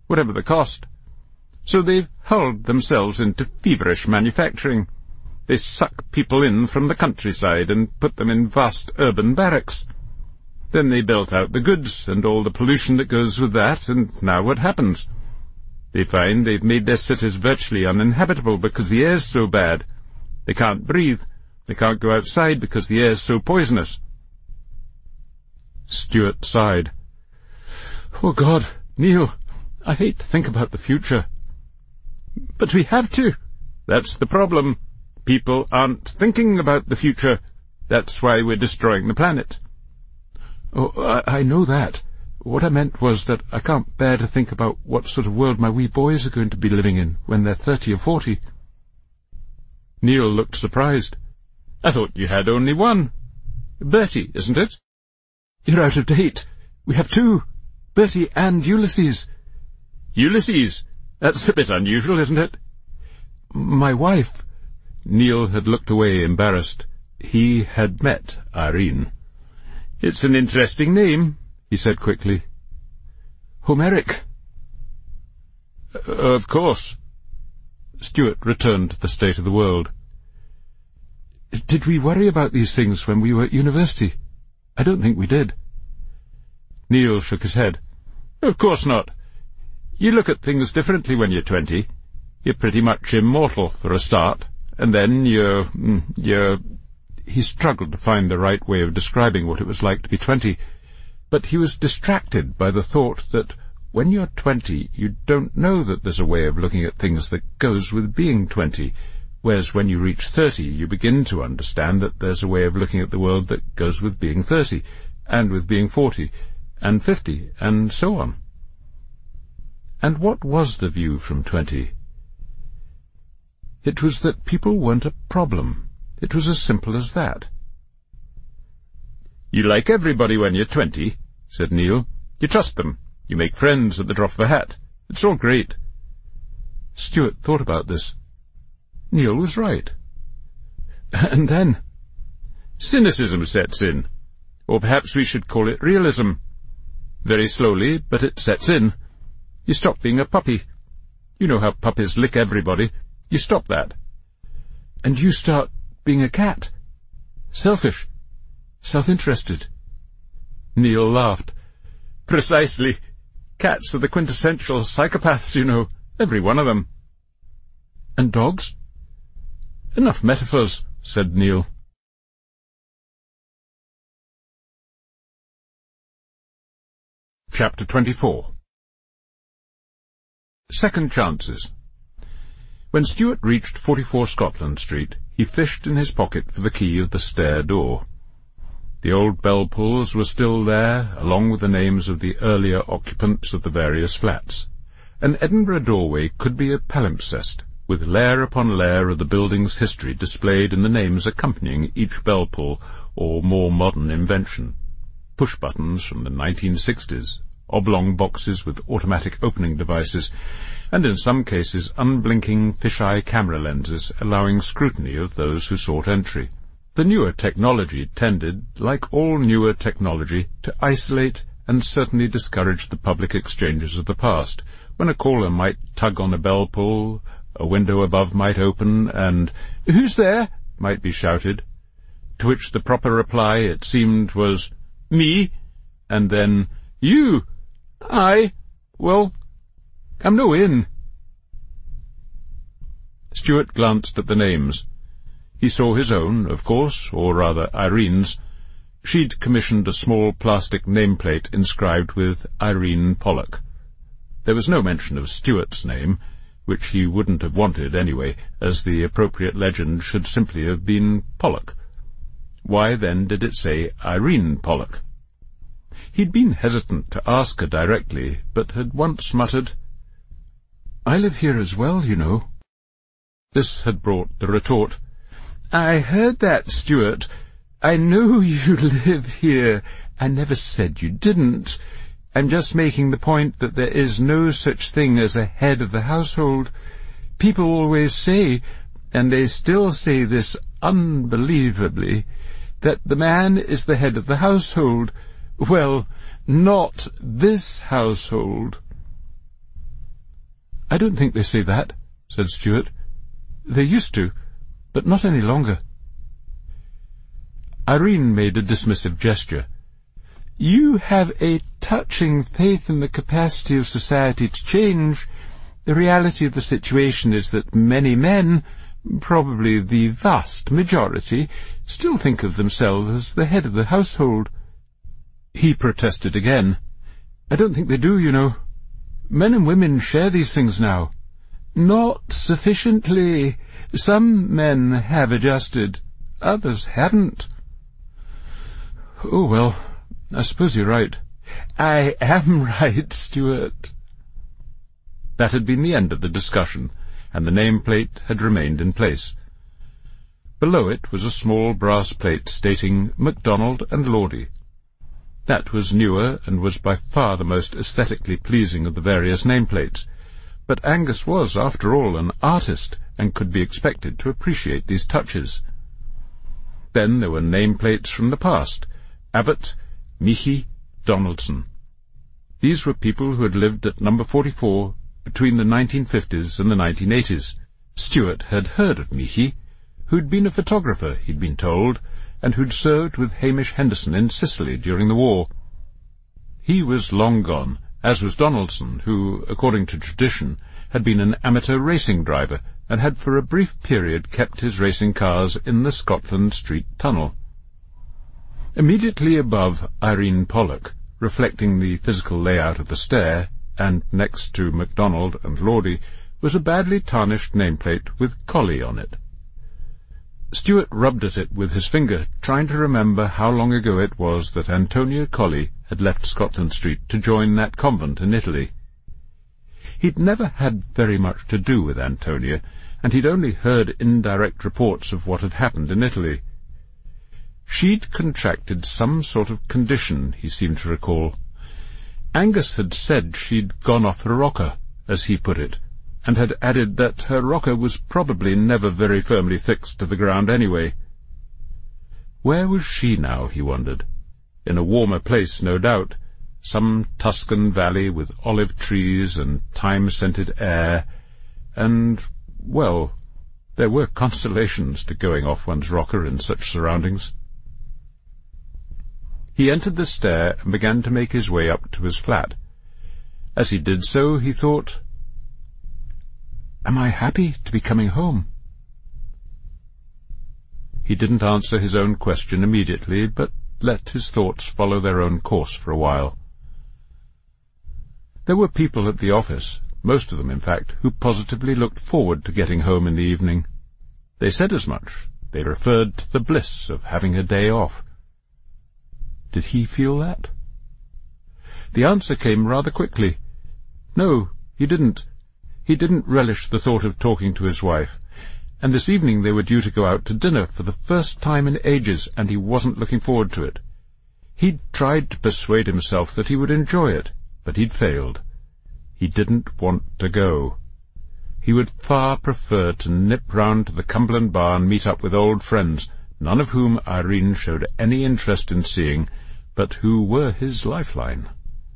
whatever the cost. So they've hulled themselves into feverish manufacturing. They suck people in from the countryside and put them in vast urban barracks. Then they belt out the goods and all the pollution that goes with that, and now what happens? They find they've made their cities virtually uninhabitable because the air's so bad. They can't breathe. They can't go outside because the air's so poisonous. Stuart sighed. "Oh, God, Neil, I hate to think about the future." "But we have to. That's the problem. People aren't thinking about the future. That's why we're destroying the planet." "Oh, I know that. What I meant was that I can't bear to think about what sort of world my wee boys are going to be living in when they're 30 or 40. Neil looked surprised. "I thought you had only one. Bertie, isn't it?" "You're out of date. We have two. Bertie and Ulysses." "Ulysses? That's a bit unusual, isn't it?" "My wife—" Neil had looked away, embarrassed. He had met Irene. "It's an interesting name," he said quickly. "Homeric." "Of course." Stuart returned to the state of the world. "Did we worry about these things when we were at university? I don't think we did." Neil shook his head. "Of course not. You look at things differently when you're 20. You're pretty much immortal for a start, and then you're... He struggled to find the right way of describing what it was like to be 20, but he was distracted by the thought that when you're 20 you don't know that there's a way of looking at things that goes with being 20, whereas when you reach 30 you begin to understand that there's a way of looking at the world that goes with being 30, and with being 40, and 50, and so on. And what was the view from 20? It was that people weren't a problem. It was as simple as that. "You like everybody when you're 20, said Neil. "You trust them. You make friends at the drop of a hat. It's all great." Stuart thought about this. Neil was right. And then cynicism sets in. Or perhaps we should call it realism. Very slowly, but it sets in. You stop being a puppy. You know how puppies lick everybody. You stop that. And you start being a cat. Selfish. Self-interested. Neil laughed. "Precisely. Cats are the quintessential psychopaths, you know. Every one of them." "And dogs?" "Enough metaphors," said Neil. Chapter 24. Second Chances. When Stuart reached 44 Scotland Street, he fished in his pocket for the key of the stair door. The old bell-pulls were still there, along with the names of the earlier occupants of the various flats. An Edinburgh doorway could be a palimpsest, with layer upon layer of the building's history displayed in the names accompanying each bell-pull or more modern invention. Push-buttons from the 1960s, oblong boxes with automatic opening devices, and in some cases unblinking fisheye camera lenses allowing scrutiny of those who sought entry. The newer technology tended, like all newer technology, to isolate and certainly discourage the public exchanges of the past, when a caller might tug on a bell-pull, a window above might open, and "Who's there?" might be shouted, to which the proper reply, it seemed, was "Me," and then "You." "Aye. Well, I'm no in." Stuart glanced at the names. He saw his own, of course, or rather Irene's. She'd commissioned a small plastic nameplate inscribed with Irene Pollock. There was no mention of Stuart's name, which he wouldn't have wanted anyway, as the appropriate legend should simply have been Pollock. Why then did it say Irene Pollock? He'd been hesitant to ask her directly, but had once muttered, "I live here as well, you know." This had brought the retort, "I heard that, Stuart. I know you live here. I never said you didn't. I'm just making the point that there is no such thing as a head of the household. People always say, and they still say this unbelievably, that the man is the head of the household. Well, not this household." "I don't think they say that," said Stuart. "They used to, but not any longer." Irene made a dismissive gesture. "You have a touching faith in the capacity of society to change. The reality of the situation is that many men, probably the vast majority, still think of themselves as the head of the household." He protested again. "I don't think they do, you know. Men and women share these things now." "Not sufficiently. Some men have adjusted. Others haven't." "Oh, well, I suppose you're right." "I am right, Stuart." That had been the end of the discussion, and the nameplate had remained in place. Below it was a small brass plate stating MacDonald and Lordy. That was newer and was by far the most aesthetically pleasing of the various nameplates, but Angus was, after all, an artist, and could be expected to appreciate these touches. Then there were nameplates from the past: Abbott, Michie, Donaldson. These were people who had lived at number 44 between the 1950s and the 1980s. Stuart had heard of Michie, who'd been a photographer, he'd been told, and who'd served with Hamish Henderson in Sicily during the war. He was long gone, as was Donaldson, who, according to tradition, had been an amateur racing driver and had for a brief period kept his racing cars in the Scotland Street tunnel. Immediately above Irene Pollock, reflecting the physical layout of the stair, and next to MacDonald and Lordy, was a badly tarnished nameplate with Colley on it. Stuart rubbed at it with his finger, trying to remember how long ago it was that Antonia Colley had left Scotland Street to join that convent in Italy. He'd never had very much to do with Antonia, and he'd only heard indirect reports of what had happened in Italy. She'd contracted some sort of condition, he seemed to recall. Angus had said she'd gone off her rocker, as he put it, and had added that her rocker was probably never very firmly fixed to the ground anyway. Where was she now, he wondered? In a warmer place, no doubt, some Tuscan valley with olive trees and thyme-scented air, and, well, there were consolations to going off one's rocker in such surroundings. He entered the stair and began to make his way up to his flat. As he did so, he thought, "Am I happy to be coming home?" He didn't answer his own question immediately, but let his thoughts follow their own course for a while. There were people at the office, most of them, in fact, who positively looked forward to getting home in the evening. They said as much. They referred to the bliss of having a day off. Did he feel that? The answer came rather quickly. No, he didn't. He didn't relish the thought of talking to his wife, and this evening they were due to go out to dinner for the first time in ages, and he wasn't looking forward to it. He'd tried to persuade himself that he would enjoy it, but he'd failed. He didn't want to go. He would far prefer to nip round to the Cumberland Bar and meet up with old friends, none of whom Irene showed any interest in seeing, but who were his lifeline.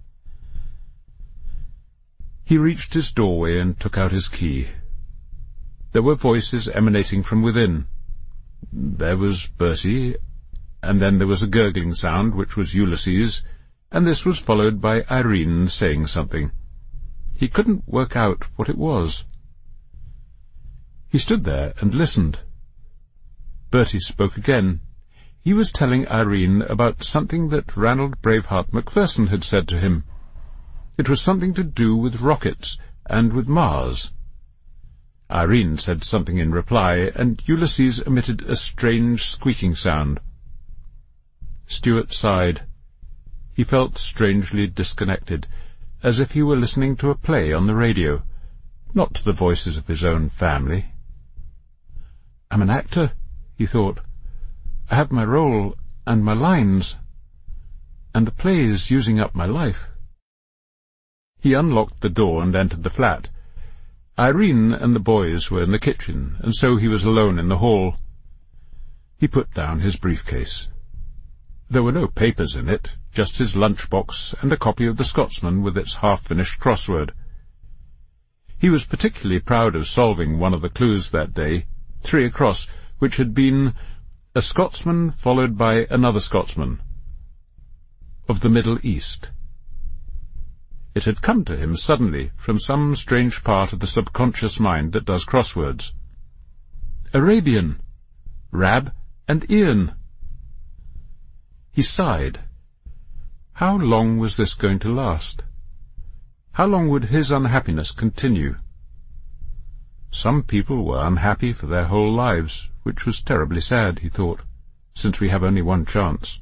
He reached his doorway and took out his key. There were voices emanating from within. There was Bertie, and then there was a gurgling sound, which was Ulysses, and this was followed by Irene saying something. He couldn't work out what it was. He stood there and listened. Bertie spoke again. He was telling Irene about something that Ranald Braveheart Macpherson had said to him. It was something to do with rockets and with Mars. Irene said something in reply, and Ulysses emitted a strange squeaking sound. Stuart sighed. He felt strangely disconnected, as if he were listening to a play on the radio, not to the voices of his own family. "I'm an actor," he thought. "I have my role and my lines, and the play is using up my life." He unlocked the door and entered the flat. Irene and the boys were in the kitchen, and so he was alone in the hall. He put down his briefcase. There were no papers in it, just his lunchbox and a copy of The Scotsman with its half-finished crossword. He was particularly proud of solving one of the clues that day, 3 across, which had been a Scotsman followed by another Scotsman of the Middle East. It had come to him suddenly from some strange part of the subconscious mind that does crosswords. Arabian, Rab and Ian. He sighed. How long was this going to last? How long would his unhappiness continue? Some people were unhappy for their whole lives, which was terribly sad, he thought, since we have only one chance.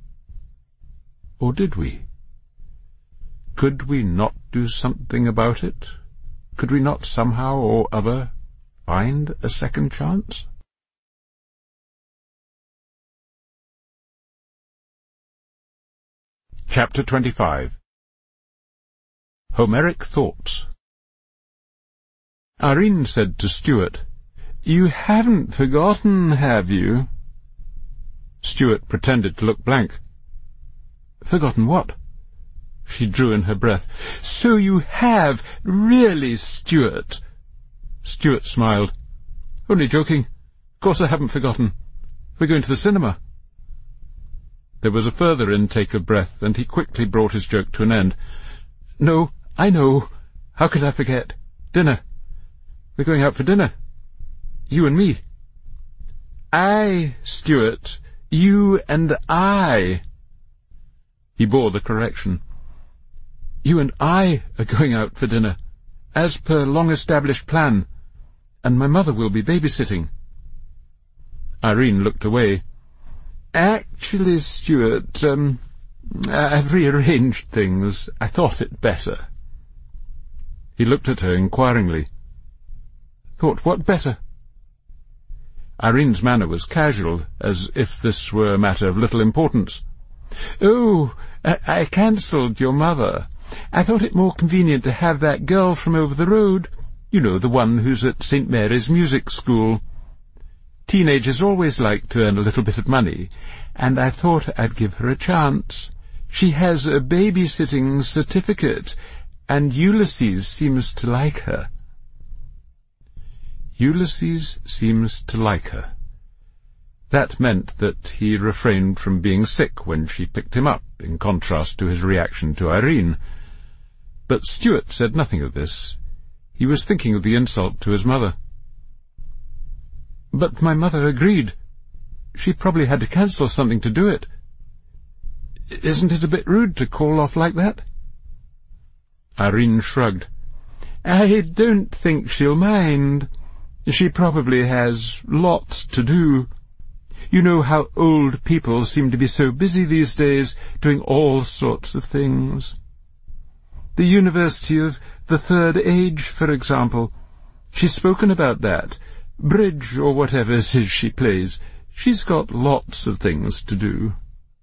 Or did we? Could we not do something about it? Could we not somehow or other find a second chance? Chapter 25. Homeric Thoughts. Irene said to Stuart, "You haven't forgotten, have you?" Stuart pretended to look blank. "Forgotten what?" She drew in her breath. "So you have, really, Stuart." Stuart smiled. "Only joking. Of course I haven't forgotten. We're going to the cinema." There was a further intake of breath, and he quickly brought his joke to an end. "No, I know. How could I forget? Dinner. We're going out for dinner. You and me." "I, Stuart. You and I." He bore the correction. "You and I are going out for dinner, as per long-established plan, and my mother will be babysitting." Irene looked away. "Actually, Stuart, I've rearranged things. I thought it better." He looked at her inquiringly. "Thought what better?" Irene's manner was casual, as if this were a matter of little importance. "Oh, I cancelled your mother. I thought it more convenient to have that girl from over the road. You know, the one who's at St. Mary's Music School. Teenagers always like to earn a little bit of money, and I thought I'd give her a chance. She has a babysitting certificate, and Ulysses seems to like her." Ulysses seems to like her. That meant that he refrained from being sick when she picked him up, in contrast to his reaction to Irene. But Stuart said nothing of this. He was thinking of the insult to his mother. "But my mother agreed. She probably had to cancel something to do it. Isn't it a bit rude to call off like that?" Irene shrugged. "I don't think she'll mind. She probably has lots to do. You know how old people seem to be so busy these days, doing all sorts of things. The University of the Third Age, for example. She's spoken about that. Bridge, or whatever it is she plays. She's got lots of things to do."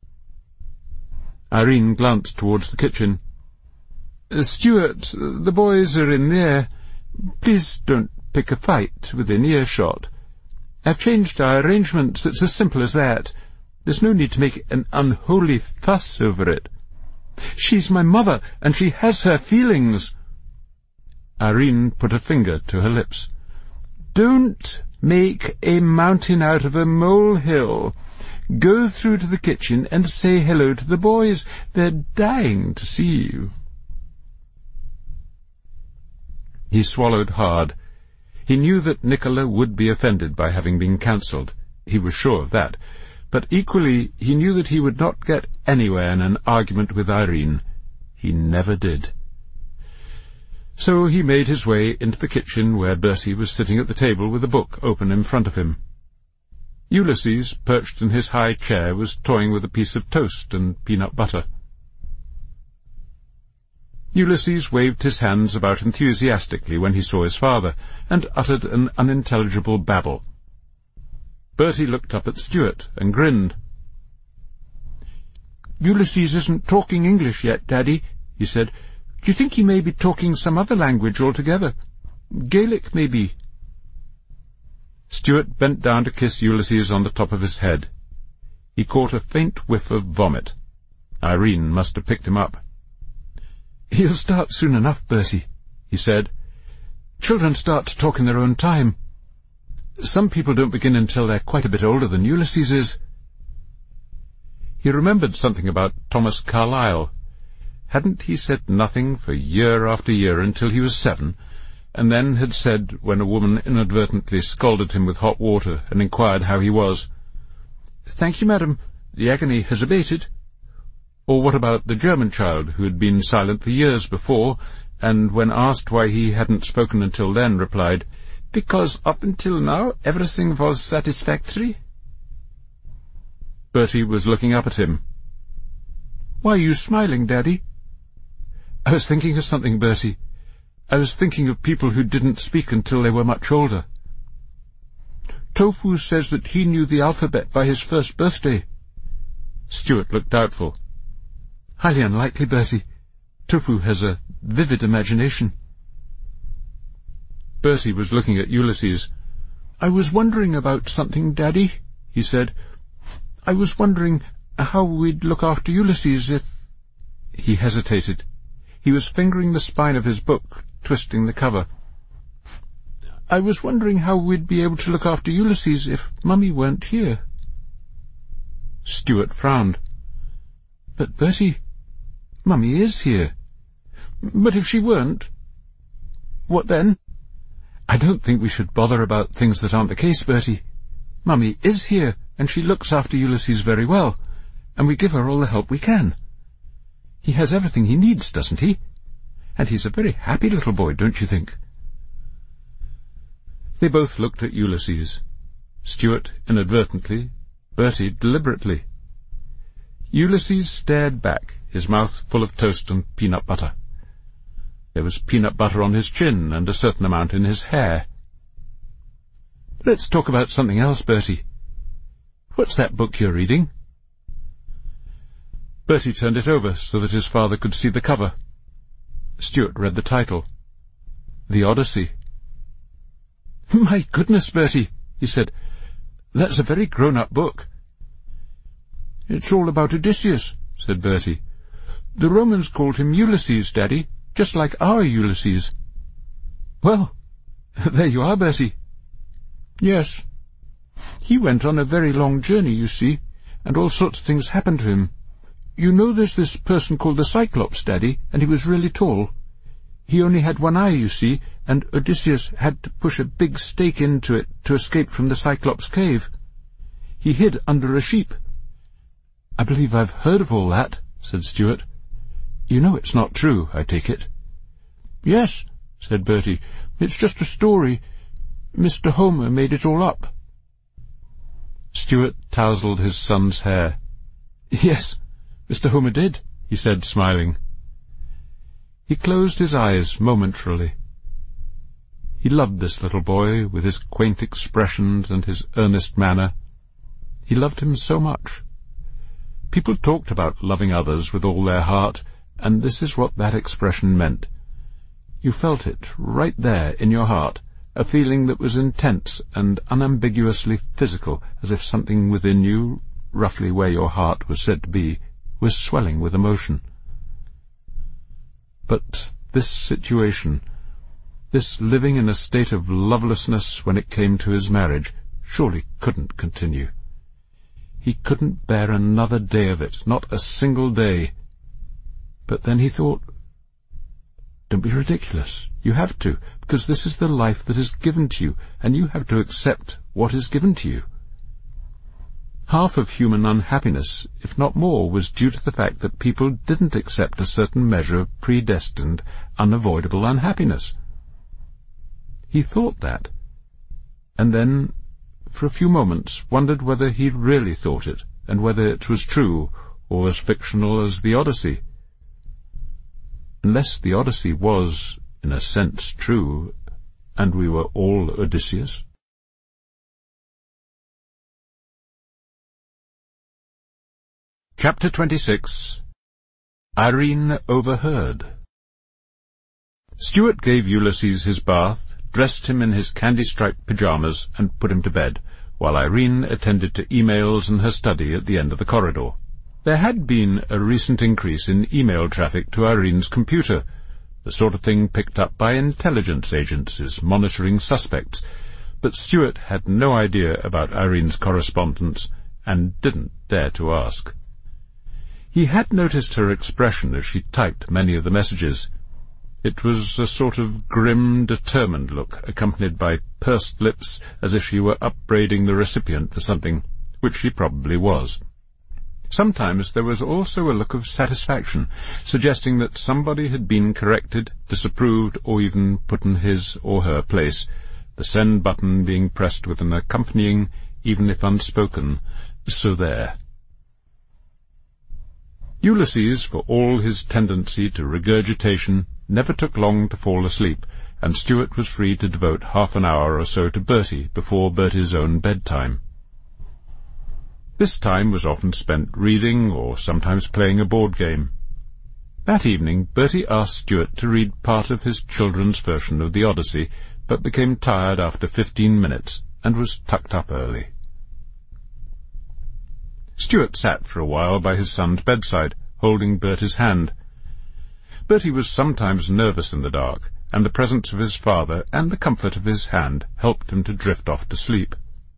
Irene glanced towards the kitchen. "Stuart, the boys are in there. Please don't pick a fight within earshot. I've changed our arrangements. It's as simple as that. There's no need to make an unholy fuss over it. She's my mother, and she has her feelings." Irene put a finger to her lips. "Don't make a mountain out of a molehill. Go through to the kitchen and say hello to the boys. They're dying to see you." He swallowed hard. He knew that Nicola would be offended by having been cancelled. He was sure of that. But equally he knew that he would not get anywhere in an argument with Irene. He never did. So he made his way into the kitchen, where Bertie was sitting at the table with a book open in front of him. Ulysses, perched in his high chair, was toying with a piece of toast and peanut butter. Ulysses waved his hands about enthusiastically when he saw his father, and uttered an unintelligible babble. Bertie looked up at Stuart and grinned. "Ulysses isn't talking English yet, Daddy," he said. "Do you think he may be talking some other language altogether? Gaelic, maybe?" Stuart bent down to kiss Ulysses on the top of his head. He caught a faint whiff of vomit. Irene must have picked him up. "He'll start soon enough, Bertie," he said. Children start to talk in their own time. Some people don't begin until they're quite a bit older than Ulysses is." He remembered something about Thomas Carlyle. Hadn't he said nothing for year after year until he was 7, and then had said, when a woman inadvertently scalded him with hot water and inquired how he was, "Thank you, madam, the agony has abated"? Or what about the German child who had been silent for years before, and when asked why he hadn't spoken until then, replied, "Because up until now everything was satisfactory"? Bertie was looking up at him. "Why are you smiling, Daddy?" "I was thinking of something, Bertie. I was thinking of people who didn't speak until they were much older." "Tofu says that he knew the alphabet by his first birthday." Stuart looked doubtful. "Highly unlikely, Bertie. Tofu has a vivid imagination." Bertie was looking at Ulysses. "I was wondering about something, Daddy," he said. "I was wondering how we'd look after Ulysses if—" He hesitated. He was fingering the spine of his book, twisting the cover. "I was wondering how we'd be able to look after Ulysses if Mummy weren't here." Stuart frowned. "But, Bertie, Mummy is here." "But if she weren't?" "What then?" "I don't think we should bother about things that aren't the case, Bertie. Mummy is here, and she looks after Ulysses very well, and we give her all the help we can. He has everything he needs, doesn't he? And he's a very happy little boy, don't you think?" They both looked at Ulysses. Stuart inadvertently, Bertie deliberately. Ulysses stared back, his mouth full of toast and peanut butter. There was peanut butter on his chin and a certain amount in his hair. "Let's talk about something else, Bertie. What's that book you're reading?" Bertie turned it over so that his father could see the cover. Stuart read the title, The Odyssey. "My goodness, Bertie," he said, "that's a very grown-up book." "It's all about Odysseus," said Bertie. "The Romans called him Ulysses, Daddy, just like our Ulysses." "Well, there you are, Bertie." "Yes. He went on a very long journey, you see, and all sorts of things happened to him. You know there's this person called the Cyclops, Daddy, and he was really tall. He only had one eye, you see, and Odysseus had to push a big stake into it to escape from the Cyclops cave. He hid under a sheep." "I believe I've heard of all that," said Stuart. "You know it's not true, I take it." "Yes," said Bertie. "It's just a story. Mr. Homer made it all up." Stuart tousled his son's hair. "Yes, Mr. Homer did," he said, smiling. He closed his eyes momentarily. He loved this little boy, with his quaint expressions and his earnest manner. He loved him so much. People talked about loving others with all their heart, and this is what that expression meant. You felt it right there in your heart, a feeling that was intense and unambiguously physical, as if something within you, roughly where your heart was said to be, was swelling with emotion. But this situation, this living in a state of lovelessness when it came to his marriage, surely couldn't continue. He couldn't bear another day of it, not a single day. But then he thought, "Don't be ridiculous. You have to, because this is the life that is given to you, and you have to accept what is given to you." Half of human unhappiness, if not more, was due to the fact that people didn't accept a certain measure of predestined, unavoidable unhappiness. He thought that, and then, for a few moments, wondered whether he really thought it, and whether it was true, or as fictional as the Odyssey. Unless the Odyssey was, in a sense, true, and we were all Odysseus. Chapter 26. Irene Overheard. Stuart gave Ulysses his bath, dressed him in his candy-striped pyjamas, and put him to bed, while Irene attended to emails in her study at the end of the corridor. There had been a recent increase in email traffic to Irene's computer, the sort of thing picked up by intelligence agencies monitoring suspects, but Stuart had no idea about Irene's correspondence and didn't dare to ask. He had noticed her expression as she typed many of the messages. It was a sort of grim, determined look, accompanied by pursed lips as if she were upbraiding the recipient for something, which she probably was. Sometimes there was also a look of satisfaction, suggesting that somebody had been corrected, disapproved, or even put in his or her place, the send button being pressed with an accompanying, even if unspoken, "So there." Ulysses, for all his tendency to regurgitation, never took long to fall asleep, and Stuart was free to devote half an hour or so to Bertie before Bertie's own bedtime. This time was often spent reading or sometimes playing a board game. That evening Bertie asked Stuart to read part of his children's version of the Odyssey, but became tired after 15 minutes and was tucked up early. Stuart sat for a while by his son's bedside, holding Bertie's hand. Bertie was sometimes nervous in the dark, and the presence of his father and the comfort of his hand helped him to drift off to sleep.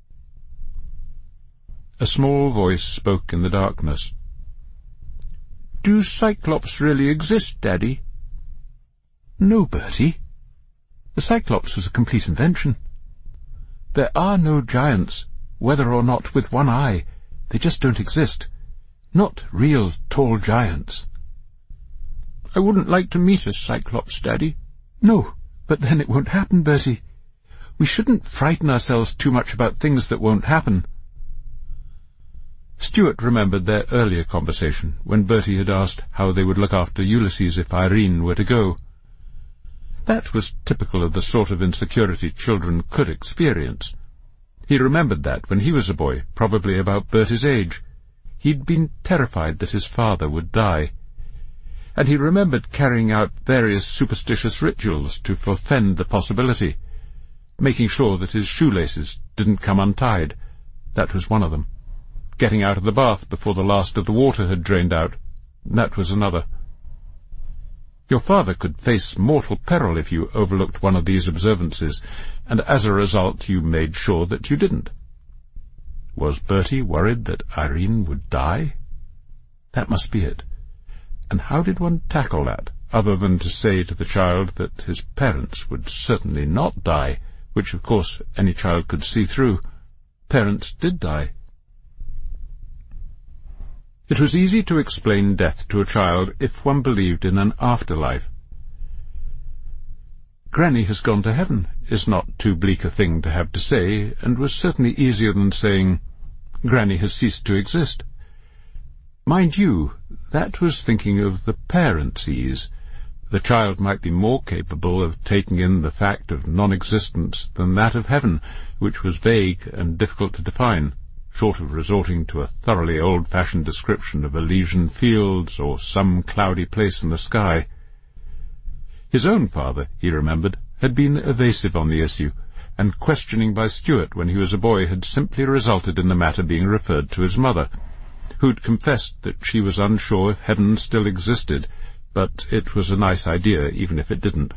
A small voice spoke in the darkness. "Do Cyclops really exist, Daddy?" "No, Bertie. The Cyclops was a complete invention. There are no giants, whether or not with one eye. They just don't exist. Not real tall giants." "I wouldn't like to meet a Cyclops, Daddy." "No, but then it won't happen, Bertie. We shouldn't frighten ourselves too much about things that won't happen." Stuart remembered their earlier conversation, when Bertie had asked how they would look after Ulysses if Irene were to go. That was typical of the sort of insecurity children could experience. He remembered that when he was a boy, probably about Bertie's age. He'd been terrified that his father would die. And he remembered carrying out various superstitious rituals to forfend the possibility, making sure that his shoelaces didn't come untied. That was one of them. Getting out of the bath before the last of the water had drained out. That was another. Your father could face mortal peril if you overlooked one of these observances, and as a result you made sure that you didn't. Was Bertie worried that Irene would die? That must be it. And how did one tackle that, other than to say to the child that his parents would certainly not die, which of course any child could see through. Parents did die. It was easy to explain death to a child if one believed in an afterlife. "Granny has gone to heaven" is not too bleak a thing to have to say, and was certainly easier than saying, "Granny has ceased to exist." Mind you, that was thinking of the parents' The child might be more capable of taking in the fact of non-existence than that of heaven, which was vague and difficult to define, short of resorting to a thoroughly old-fashioned description of Elysian fields or some cloudy place in the sky. His own father, he remembered, had been evasive on the issue, and questioning by Stuart when he was a boy had simply resulted in the matter being referred to his mother, who'd confessed that she was unsure if heaven still existed, but it was a nice idea even if it didn't.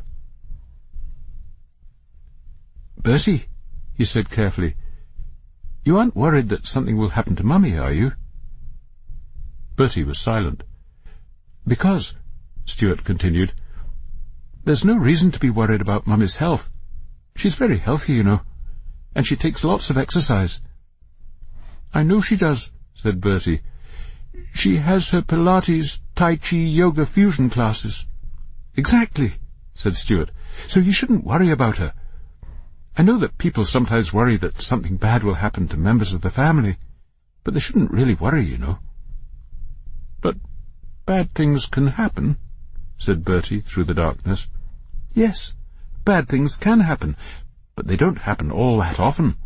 "Bertie," he said carefully, "you aren't worried that something will happen to Mummy, are you?" Bertie was silent. "Because," Stuart continued, "there's no reason to be worried about Mummy's health. She's very healthy, you know, and she takes lots of exercise." "I know she does," said Bertie. "She has her Pilates, Tai Chi, Yoga fusion classes." "Exactly," said Stuart. "So you shouldn't worry about her. I know that people sometimes worry that something bad will happen to members of the family, but they shouldn't really worry, you know." "But bad things can happen," said Bertie through the darkness. "Yes, bad things can happen, but they don't happen all that often."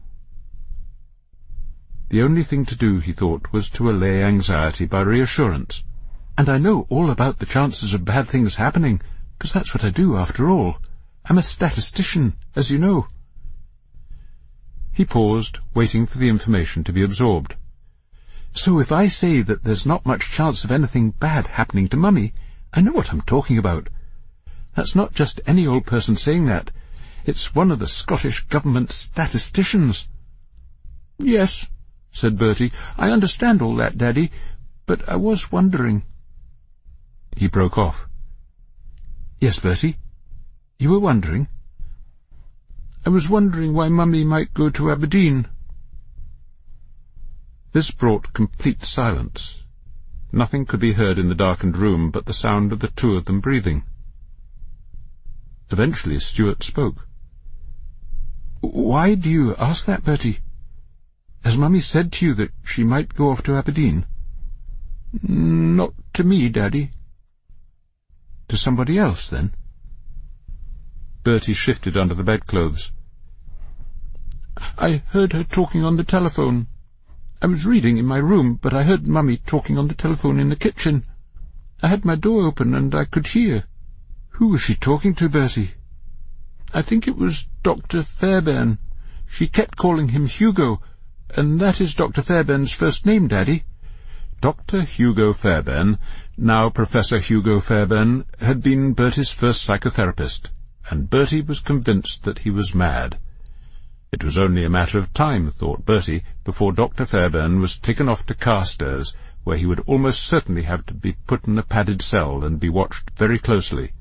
The only thing to do, he thought, was to allay anxiety by reassurance. "And I know all about the chances of bad things happening, because that's what I do, after all. I'm a statistician, as you know." He paused, waiting for the information to be absorbed. "So if I say that there's not much chance of anything bad happening to Mummy, I know what I'm talking about. That's not just any old person saying that. It's one of the Scottish Government statisticians." "Yes," said Bertie, "I understand all that, Daddy, but I was wondering—" He broke off. "Yes, Bertie? You were wondering?" "I was wondering why Mummy might go to Aberdeen." This brought complete silence. Nothing could be heard in the darkened room but the sound of the two of them breathing. Eventually Stuart spoke. "Why do you ask that, Bertie? Has Mummy said to you that she might go off to Aberdeen?" "Not to me, Daddy." "To somebody else, then?" Bertie shifted under the bedclothes. "I heard her talking on the telephone. I was reading in my room, but I heard Mummy talking on the telephone in the kitchen. I had my door open and I could hear." "Who was she talking to, Bertie?" "I think it was Dr. Fairbairn. She kept calling him Hugo, and that is Dr. Fairbairn's first name, Daddy." Dr. Hugo Fairbairn, now Professor Hugo Fairbairn, had been Bertie's first psychotherapist, and Bertie was convinced that he was mad. It was only a matter of time, thought Bertie, before Dr. Fairbairn was taken off to Carstairs, where he would almost certainly have to be put in a padded cell and be watched very closely.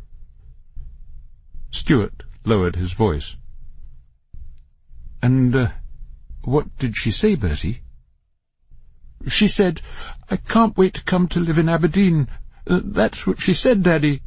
Stuart lowered his voice. "And what did she say, Bertie?" "She said, 'I can't wait to come to live in Aberdeen.' That's what she said, Daddy."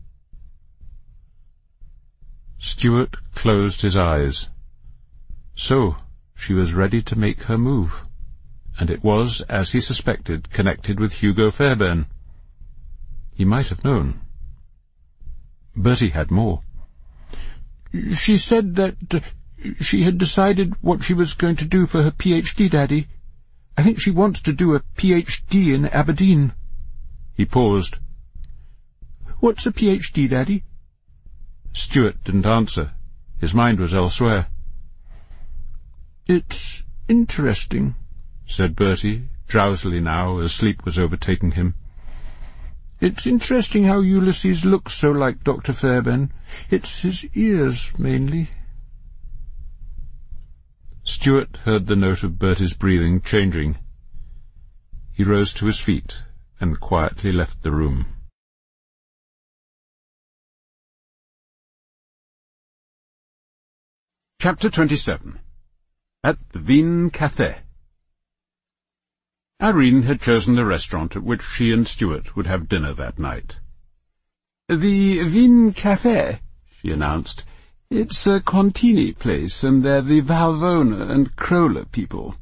Stuart closed his eyes. So, she was ready to make her move, and it was, as he suspected, connected with Hugo Fairbairn. He might have known. Bertie had more. "She said that she had decided what she was going to do for her PhD, Daddy. I think she wants to do a PhD in Aberdeen." He paused. "What's a PhD, Daddy?" Stuart didn't answer. His mind was elsewhere. "It's interesting," said Bertie, drowsily now, as sleep was overtaking him. "It's interesting how Ulysses looks so like Dr. Fairbairn. It's his ears, mainly." Stuart heard the note of Bertie's breathing changing. He rose to his feet and quietly left the room. Chapter 27. At the Wien Café. Irene had chosen the restaurant at which she and Stuart would have dinner that night. "The Wien Café," she announced. "It's a Contini place, and they're the Valvona and Crola people."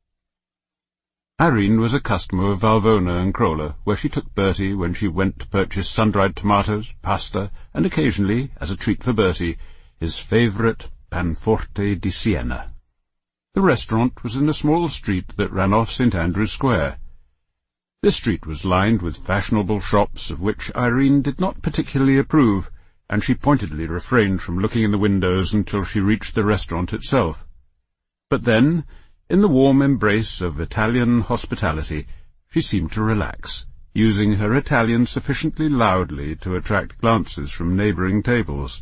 Irene was a customer of Valvona and Crola, where she took Bertie when she went to purchase sun-dried tomatoes, pasta, and occasionally, as a treat for Bertie, his favourite Panforte di Siena. The restaurant was in a small street that ran off St. Andrew's Square. This street was lined with fashionable shops of which Irene did not particularly approve, and she pointedly refrained from looking in the windows until she reached the restaurant itself. But then, in the warm embrace of Italian hospitality, she seemed to relax, using her Italian sufficiently loudly to attract glances from neighbouring tables.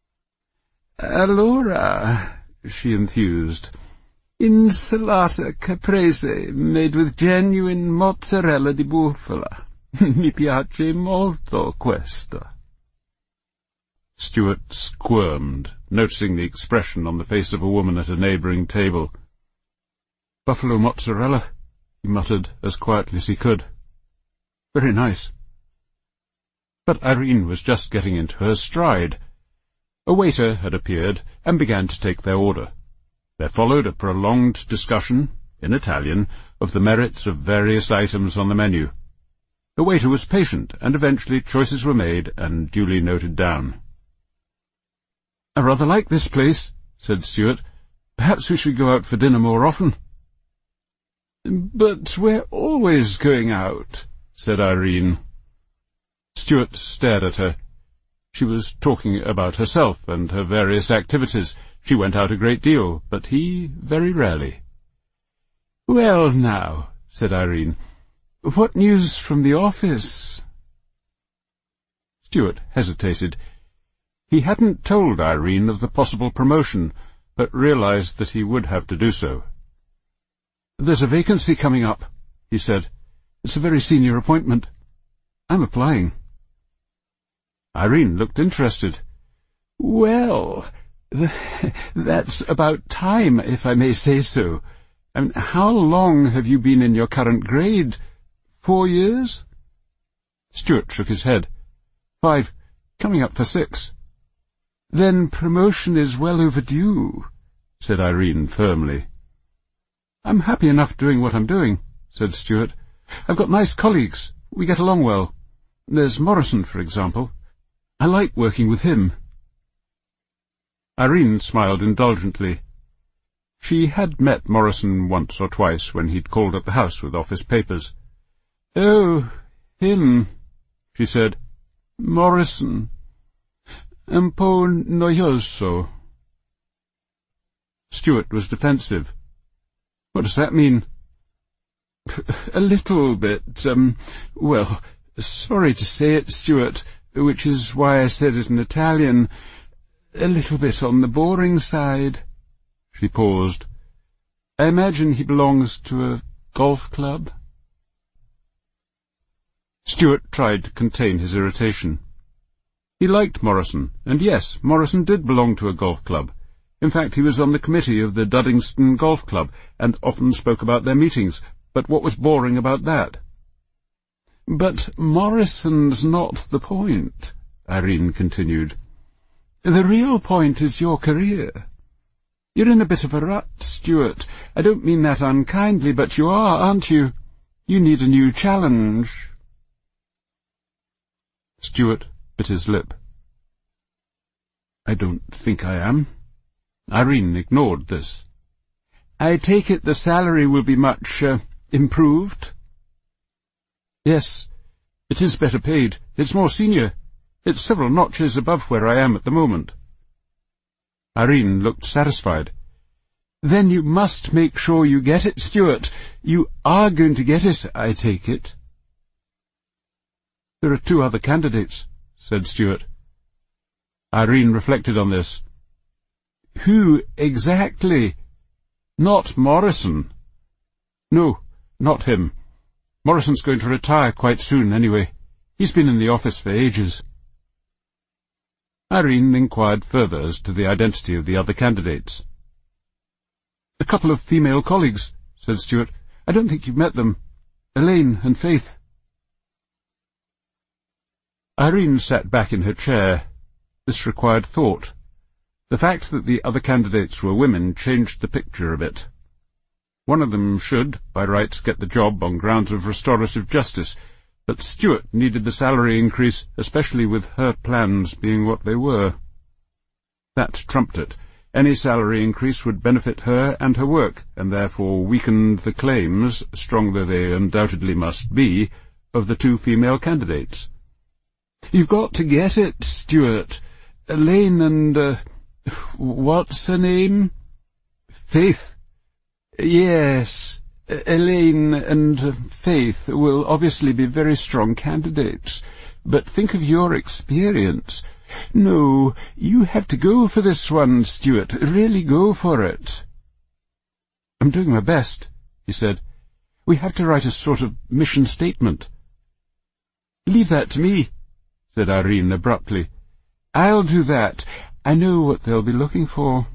"Allora," she enthused, "insalata caprese made with genuine mozzarella di bufala. Mi piace molto questa." Stuart squirmed, noticing the expression on the face of a woman at a neighbouring table. "Buffalo mozzarella," he muttered as quietly as he could. "Very nice." But Irene was just getting into her stride. A waiter had appeared and began to take their order. There followed a prolonged discussion, in Italian, of the merits of various items on the menu. The waiter was patient, and eventually choices were made and duly noted down. "I rather like this place," said Stuart. "Perhaps we should go out for dinner more often." "But we're always going out," said Irene. Stuart stared at her. She was talking about herself and her various activities. She went out a great deal, but he very rarely. "Well, now," said Irene, "what news from the office?" Stuart hesitated. He hadn't told Irene of the possible promotion, but realized that he would have to do so. "There's a vacancy coming up," he said. "It's a very senior appointment. I'm applying." Irene looked interested. "Well, that's about time, if I may say so. How long have you been in your current grade? 4 years?" Stuart shook his head. 5, coming up for 6. "Then promotion is well overdue," said Irene firmly. "I'm happy enough doing what I'm doing," said Stuart. "I've got nice colleagues. We get along well. There's Morrison, for example. I like working with him." Irene smiled indulgently. She had met Morrison once or twice when he'd called at the house with office papers. "Oh, him," she said. "Morrison. Un po' noioso." Stuart was defensive. "What does that mean?" "A little bit, well, sorry to say it, Stuart, which is why I said it in Italian, a little bit on the boring side." She paused. "I imagine he belongs to a golf club?" Stuart tried to contain his irritation. He liked Morrison, and yes, Morrison did belong to a golf club. In fact, he was on the committee of the Duddingston Golf Club, and often spoke about their meetings, but what was boring about that? "But Morrison's not the point," Irene continued. "The real point is your career. You're in a bit of a rut, Stuart. I don't mean that unkindly, but you are, aren't you? You need a new challenge." Stuart bit his lip. "I don't think I am." Irene ignored this. "I take it the salary will be much, improved?" "Yes, it is better paid. It's more senior. It's several notches above where I am at the moment." Irene looked satisfied. "Then you must make sure you get it, Stuart. You are going to get it, I take it." "There are 2 other candidates," said Stuart. Irene reflected on this. "Who exactly?" "Not Morrison." "No, not him. Morrison's going to retire quite soon, anyway. He's been in the office for ages." Irene inquired further as to the identity of the other candidates. "A couple of female colleagues," said Stuart. "I don't think you've met them. Elaine and Faith." Irene sat back in her chair. This required thought. The fact that the other candidates were women changed the picture a bit. One of them should, by rights, get the job on grounds of restorative justice, but Stuart needed the salary increase, especially with her plans being what they were. That trumped it. Any salary increase would benefit her and her work, and therefore weakened the claims, strong though they undoubtedly must be, of the 2 female candidates. "You've got to get it, Stuart. Elaine and, what's her name?" "Faith." "Yes, Elaine and Faith will obviously be very strong candidates, but think of your experience. No, you have to go for this one, Stuart. Really go for it." "I'm doing my best," he said. "We have to write a sort of mission statement." "Leave that to me," said Irene abruptly. "I'll do that. I know what they'll be looking for."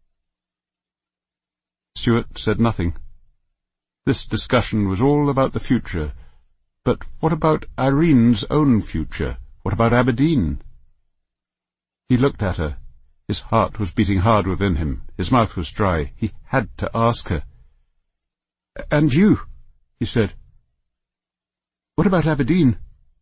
Stuart said nothing. This discussion was all about the future. But what about Irene's own future? What about Aberdeen? He looked at her. His heart was beating hard within him. His mouth was dry. He had to ask her. "And you?" he said. "What about Aberdeen?"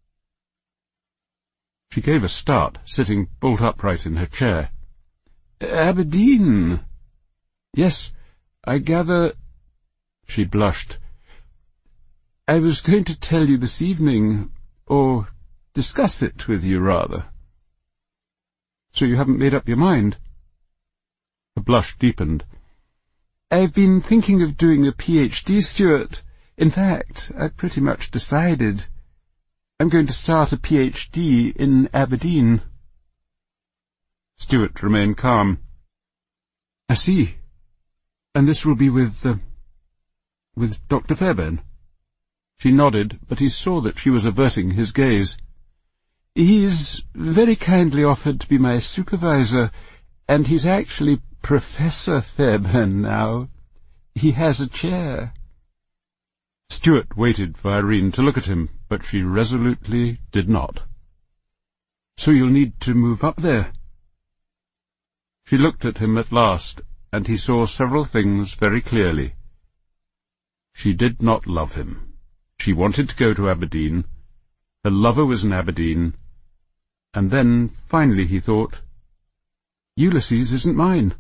She gave a start, sitting bolt upright in her chair. "Aberdeen? Yes, I gather—" She blushed. "I was going to tell you this evening, or discuss it with you, rather." "So you haven't made up your mind?" The blush deepened. "I've been thinking of doing a PhD, Stuart. In fact, I've pretty much decided. I'm going to start a PhD in Aberdeen." Stuart remained calm. "I see. And this will be with Dr. Fairbairn?" She nodded, but he saw that she was averting his gaze. "He's very kindly offered to be my supervisor, and he's actually Professor Fairbairn now. He has a chair." Stuart waited for Irene to look at him, but she resolutely did not. "So you'll need to move up there." She looked at him at last, and he saw several things very clearly. She did not love him. She wanted to go to Aberdeen. Her lover was in Aberdeen. And then, finally, he thought, "Ulysses isn't mine."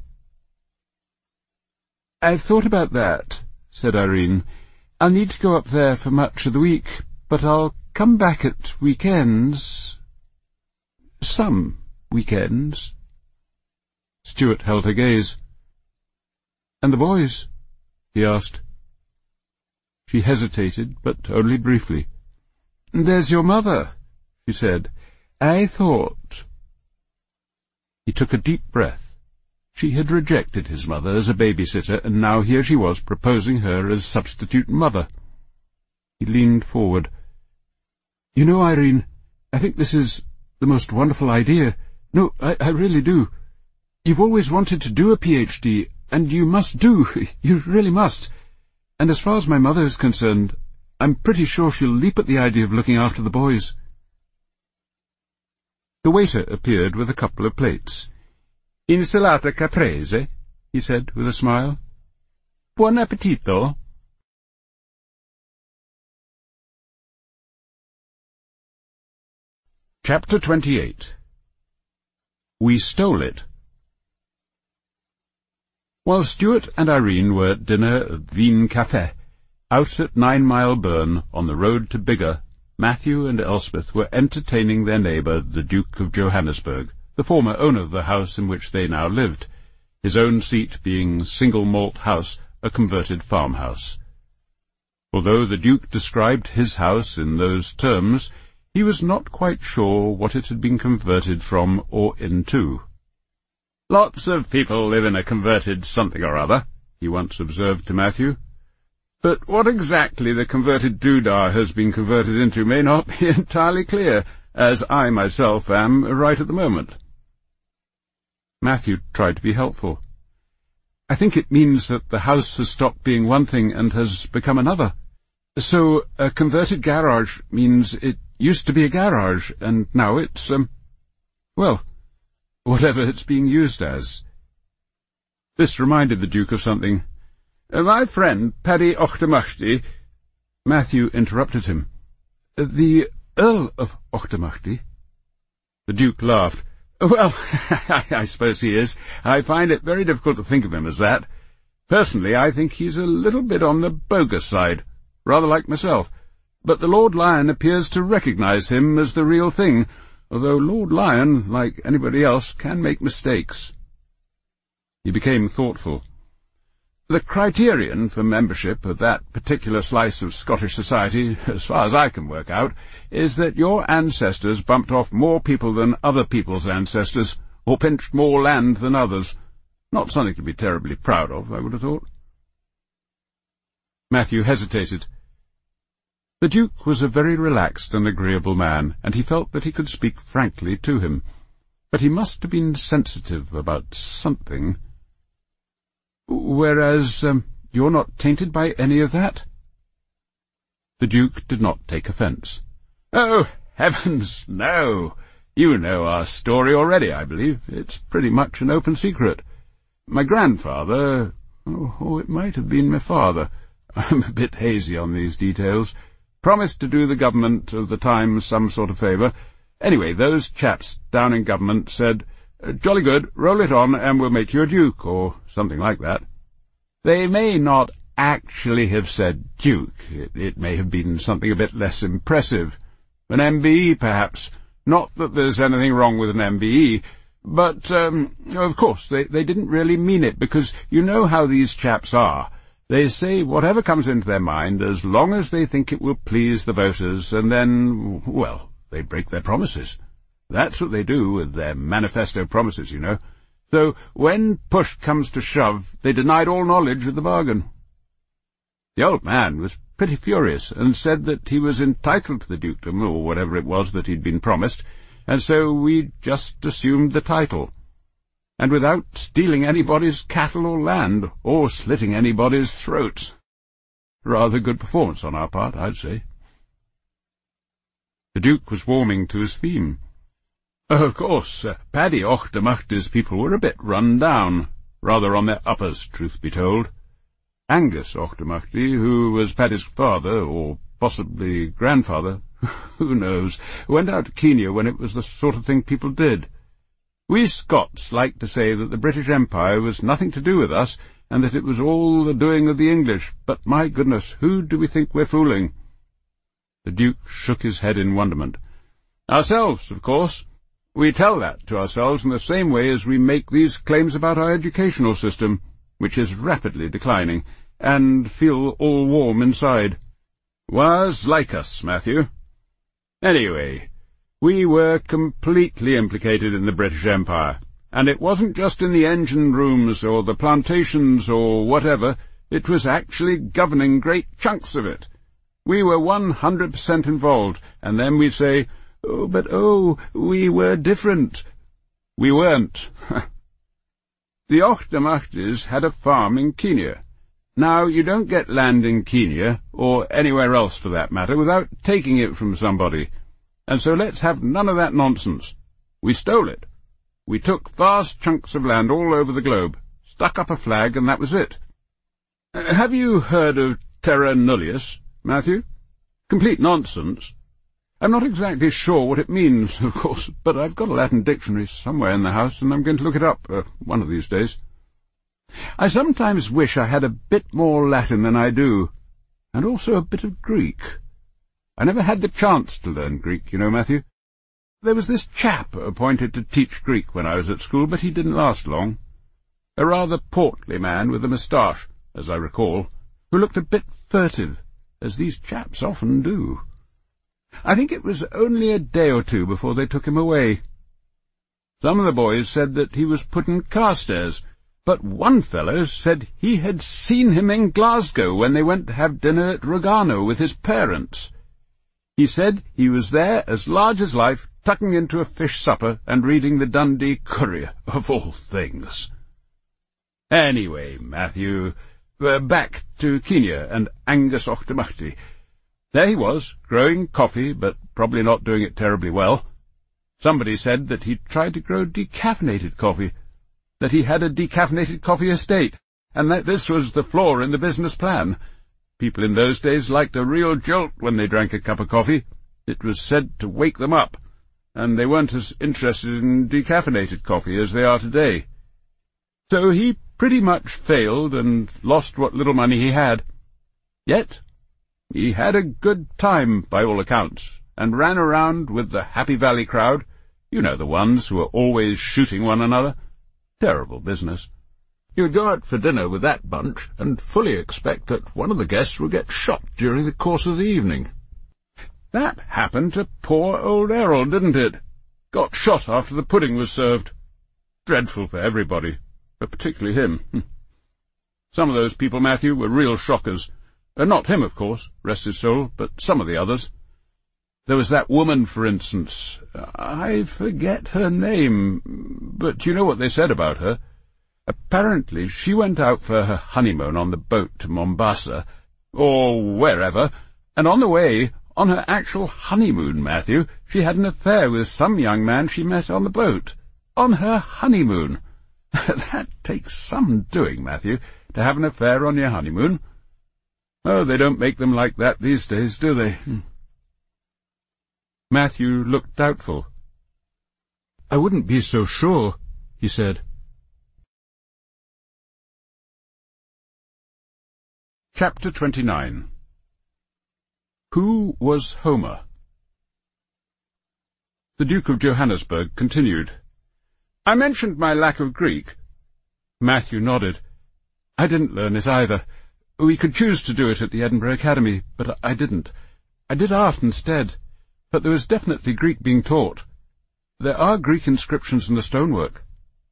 "I've thought about that," said Irene. "I'll need to go up there for much of the week, but I'll come back at weekends. Some weekends." Stuart held her gaze. "And the boys?" he asked. She hesitated, but only briefly. "There's your mother," she said. "I thought—" He took a deep breath. She had rejected his mother as a babysitter, and now here she was proposing her as substitute mother. He leaned forward. "You know, Irene, I think this is the most wonderful idea. No, I really do. You've always wanted to do a PhD, and you must do. You really must. And as far as my mother is concerned, I'm pretty sure she'll leap at the idea of looking after the boys." The waiter appeared with a couple of plates. "Insalata caprese," he said with a smile. "Buon appetito." Chapter 28. We Stole It. While Stuart and Irene were at dinner at Wien Café, out at 9 Mile Burn, on the road to Biggar, Matthew and Elspeth were entertaining their neighbour, the Duke of Johannesburg, the former owner of the house in which they now lived, his own seat being Single Malt House, a converted farmhouse. Although the Duke described his house in those terms, he was not quite sure what it had been converted from or into. "Lots of people live in a converted something or other," he once observed to Matthew. "But what exactly the converted doodah has been converted into may not be entirely clear, as I myself am right at the moment." Matthew tried to be helpful. "I think it means that the house has stopped being one thing and has become another. So a converted garage means it used to be a garage, and now it's, well, whatever it's being used as." This reminded the Duke of something. "My friend, Paddy Auchtermuchty—" Matthew interrupted him. "The Earl of Auchtermuchty?" The Duke laughed. "Well, I suppose he is. I find it very difficult to think of him as that. Personally, I think he's a little bit on the bogus side, rather like myself. But the Lord Lion appears to recognize him as the real thing, although Lord Lion, like anybody else, can make mistakes." He became thoughtful. "The criterion for membership of that particular slice of Scottish society, as far as I can work out, is that your ancestors bumped off more people than other people's ancestors, or pinched more land than others. Not something to be terribly proud of, I would have thought." Matthew hesitated. The Duke was a very relaxed and agreeable man, and he felt that he could speak frankly to him. But he must have been sensitive about something. "Whereas, you're not tainted by any of that?" The Duke did not take offence. "Oh, heavens, no! You know our story already, I believe. It's pretty much an open secret. My grandfather— oh, it might have been my father. I'm a bit hazy on these details— promised to do the government of the time some sort of favour. Anyway, those chaps down in government said, 'Jolly good, roll it on and we'll make you a duke,' or something like that. They may not actually have said duke. It may have been something a bit less impressive. An MBE, perhaps. Not that there's anything wrong with an MBE, but, of course, they didn't really mean it, because you know how these chaps are. They say whatever comes into their mind, as long as they think it will please the voters, and then, well, they break their promises. That's what they do with their manifesto promises, you know. So when push comes to shove, they denied all knowledge of the bargain. The old man was pretty furious, and said that he was entitled to the dukedom, or whatever it was that he'd been promised, and so we just assumed the title. And without stealing anybody's cattle or land, or slitting anybody's throats. Rather good performance on our part, I'd say. The Duke was warming to his theme. Of course, Paddy Auchtermuchty's people were a bit run down, rather on their uppers, truth be told. Angus Auchtermuchty, who was Paddy's father, or possibly grandfather, who knows, went out to Kenya when it was the sort of thing people did. We Scots like to say that the British Empire was nothing to do with us, and that it was all the doing of the English, but my goodness, who do we think we're fooling? The Duke shook his head in wonderment. Ourselves, of course. We tell that to ourselves in the same way as we make these claims about our educational system, which is rapidly declining, and feel all warm inside. Was like us, Matthew. Anyway, we were completely implicated in the British Empire, and it wasn't just in the engine rooms or the plantations or whatever, it was actually governing great chunks of it. We were 100% involved, and then we'd say, we were different. We weren't. The Auchtermuchtys had a farm in Kenya. Now, you don't get land in Kenya, or anywhere else for that matter, without taking it from somebody. And so let's have none of that nonsense. We stole it. We took vast chunks of land all over the globe, stuck up a flag, and that was it. Have you heard of terra nullius, Matthew? Complete nonsense. I'm not exactly sure what it means, of course, but I've got a Latin dictionary somewhere in the house, and I'm going to look it up one of these days. I sometimes wish I had a bit more Latin than I do, and also a bit of Greek. I never had the chance to learn Greek, you know, Matthew. There was this chap appointed to teach Greek when I was at school, but he didn't last long. A rather portly man with a moustache, as I recall, who looked a bit furtive, as these chaps often do. I think it was only a day or two before they took him away. Some of the boys said that he was put in Carstairs, but one fellow said he had seen him in Glasgow when they went to have dinner at Rogano with his parents. He said he was there as large as life, tucking into a fish supper and reading the Dundee Courier, of all things. Anyway, Matthew, back to Kenya and Angus Auchtermuchty. There he was, growing coffee, but probably not doing it terribly well. Somebody said that he'd tried to grow decaffeinated coffee, that he had a decaffeinated coffee estate, and that this was the flaw in the business plan. People in those days liked a real jolt when they drank a cup of coffee. It was said to wake them up, and they weren't as interested in decaffeinated coffee as they are today. So he pretty much failed and lost what little money he had. Yet he had a good time, by all accounts, and ran around with the Happy Valley crowd, you know, the ones who are always shooting one another. Terrible business. You would go out for dinner with that bunch and fully expect that one of the guests would get shot during the course of the evening. That happened to poor old Errol, didn't it? Got shot after the pudding was served. Dreadful for everybody, but particularly him. Some of those people, Matthew, were real shockers. Not him, of course, rest his soul, but some of the others. There was that woman, for instance. I forget her name, but you know what they said about her. Apparently she went out for her honeymoon on the boat to Mombasa, or wherever, and on the way, on her actual honeymoon, Matthew, she had an affair with some young man she met on the boat. On her honeymoon. That takes some doing, Matthew, to have an affair on your honeymoon. Oh, they don't make them like that these days, do they? Matthew looked doubtful. I wouldn't be so sure, he said. Chapter 29. Who was Homer? The Duke of Johannesburg continued. I mentioned my lack of Greek. Matthew nodded. I didn't learn it either. We could choose to do it at the Edinburgh Academy, but I didn't. I did art instead, but there was definitely Greek being taught. There are Greek inscriptions in the stonework.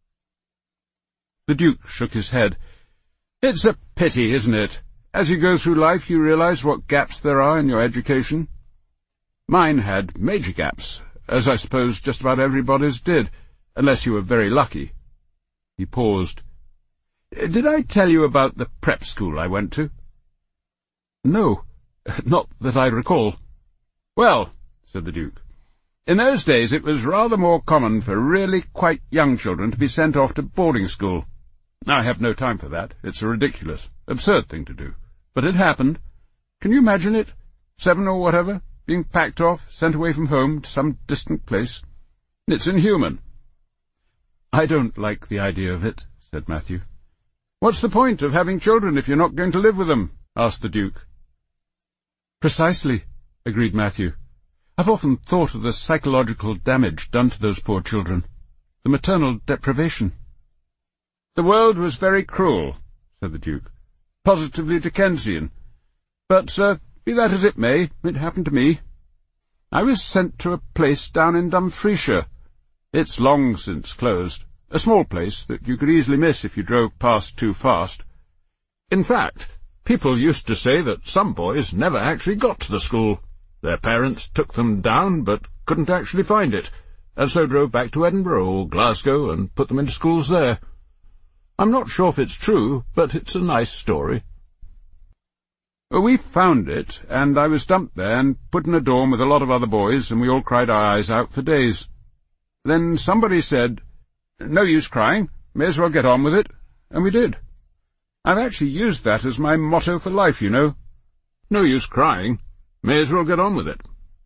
The Duke shook his head. It's a pity, isn't it? As you go through life, you realize what gaps there are in your education. Mine had major gaps, as I suppose just about everybody's did, unless you were very lucky. He paused. Did I tell you about the prep school I went to? No, not that I recall. Well, said the Duke, in those days it was rather more common for really quite young children to be sent off to boarding school. I have no time for that. It's a ridiculous, absurd thing to do. But it happened. Can you imagine it? 7 or whatever, being packed off, sent away from home to some distant place. It's inhuman. I don't like the idea of it, said Matthew. What's the point of having children if you're not going to live with them? Asked the Duke. Precisely, agreed Matthew. I've often thought of the psychological damage done to those poor children, the maternal deprivation. The world was very cruel, said the Duke. Positively Dickensian. But, be that as it may, it happened to me. I was sent to a place down in Dumfriesshire. It's long since closed. A small place that you could easily miss if you drove past too fast. In fact, people used to say that some boys never actually got to the school. Their parents took them down, but couldn't actually find it, and so drove back to Edinburgh or Glasgow and put them into schools there. I'm not sure if it's true, but it's a nice story. We found it, and I was dumped there and put in a dorm with a lot of other boys, and we all cried our eyes out for days. Then somebody said, no use crying, may as well get on with it, and we did. I've actually used that as my motto for life, you know. No use crying, may as well get on with it.